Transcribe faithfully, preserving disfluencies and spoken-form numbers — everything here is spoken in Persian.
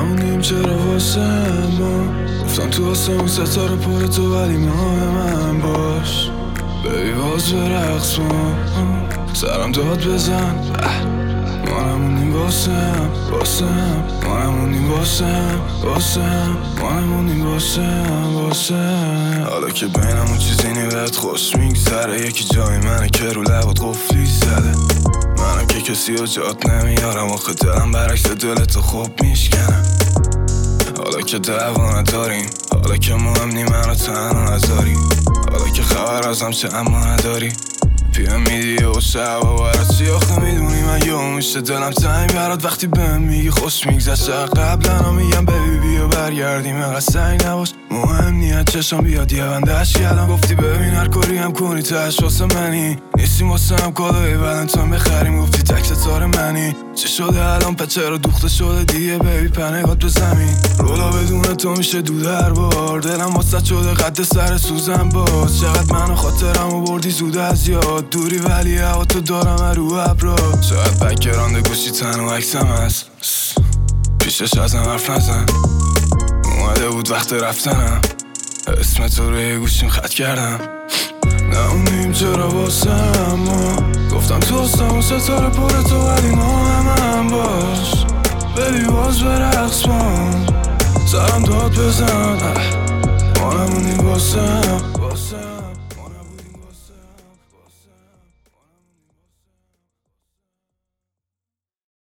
نمونیم چرا واسه ما. گفتم تو آسمون ستاره پر تو ولی ماه من باش. بیبی باز برقص ما، سرم داد بزن. ما نمونیم واسه هم، واسه هم. ما نمونیم واسه هم، واسه هم. ما نمونیم واسه هم، واسه هم. حالا که بینمون چیزی نی بهت خوش میگذره. یکی جای منه که رو لبات قفلی زده. منم که کسی رو جات نمیارم، آخه دلم برعکس دلتو خوب میشکنم. حالا که دعوا نداریم، حالا که مهم نی منو تنها نذاری. حالا که خبر ازم چه اما نداری. پیم میدی و شب و برات چی آخه میدونی من یه میشه دلم تنگ برات. وقتی بهم میگی خوش میگذشت قبلا ها میگم بیبی بیا برگردیم اینقدر سنگ نباش. مهم نیت چشم بیاد یه بندش کردم. گفتی ببین هر کاری هم کنی تش واسه منی نیستیم، واسه هم کادوی ولنتاین بخریم. گفتی تک ستاره منی. چی شده الان پس چرا دوخته شده دیگه بیبی پنگات به زمین. رولا بدون تو میشه دو در بار. دلم واسه شده قد سر سوزن باز. چقدر منو خاطرم و بردی زود از یاد. دوری ولی هوا تو دارم رو ابرا. شاید بکرانده گوشی تن و عکسم هست، پیشش ازم حرف نزن. اومده بود وقت رفتنم، اسم تو روی گوشیم خط کردم. نمونیم چرا واسه ما. گفتم تو آسمون ستاره پر تو ولی ماه من باش. بیبی باز برقص ما، سرم داد بزن. ما نمونیم واسه هم.